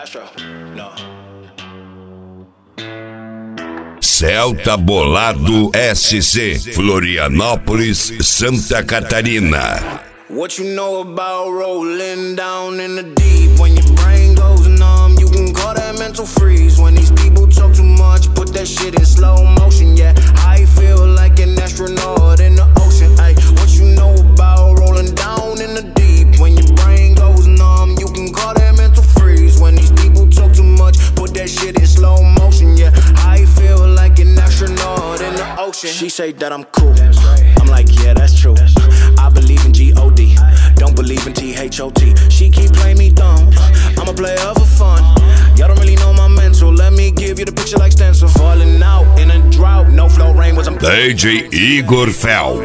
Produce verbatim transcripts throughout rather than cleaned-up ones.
Castro, no. Celta Bolado S C, Florianópolis, Santa Catarina. What you know about rolling down in the deep? When your brain goes numb, you can call that mental freeze. When these people talk too much, put that shit in slow motion. Yeah, I feel like an astronaut in the ocean. Ay, what you know about rolling down in the deep? When your brain goes numb, you can call that mental freeze. When these people talk too much, put that shit in slow motion. Yeah, I feel like an astronaut in the ocean. She say that I'm cool, I'm like, yeah, that's true. I believe in G O D, don't believe in T H O T. She keep playing me dumb, I'm a player for fun. Y'all don't really know my mental, let me give you the picture like stencil. Falling out in a drought, no flow rain was I'm D J Igor Fel,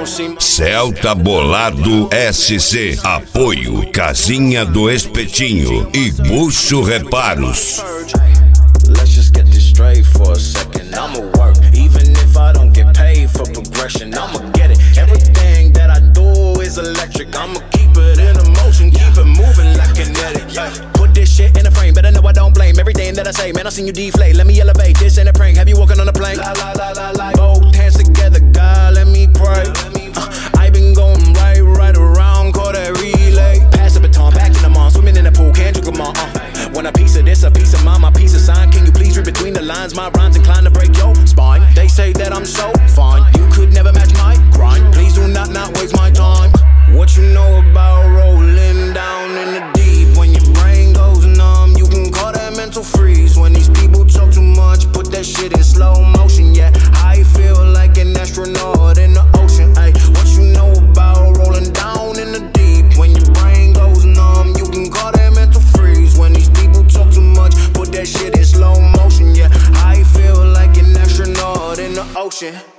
Celta Bolado S C, apoio Casinha do Espetinho e Bucho Reparos. Let's just get this straight for a second. I'ma work, even if I don't get paid for progression. I'ma get it. Everything that I do is electric. I'ma keep it in motion, keep it moving like kinetic. Yeah. Put this shit in a frame, better know I don't blame everything that I say. Man, I seen you deflate. Let me elevate. This ain't a prank. Have you walking on a plane? La la la la la. Both hands together, God, let me pray. Uh, I been going right, right around, call that relay. Pass the baton, back in the mall, swimming in the pool, can't drink them all. Uh. Want a piece of this, a piece of mine, my piece of sign. Can you please read between the lines? My rhymes inclined to break your spine. They say that I'm so fine, you could never match my grind. Please do not not waste my time. What you know about rolling down in the deep? When your brain goes numb, you can call that mental freeze. When these people talk too much, put that shit in slow motion. Yeah, I feel like an astronaut in the ocean. Ay, what you know about rolling down in the deep? When your brain goes numb, you can call that mental freeze. When these people talk too much, put that shit in slow motion. Yeah, I feel like an astronaut in the ocean.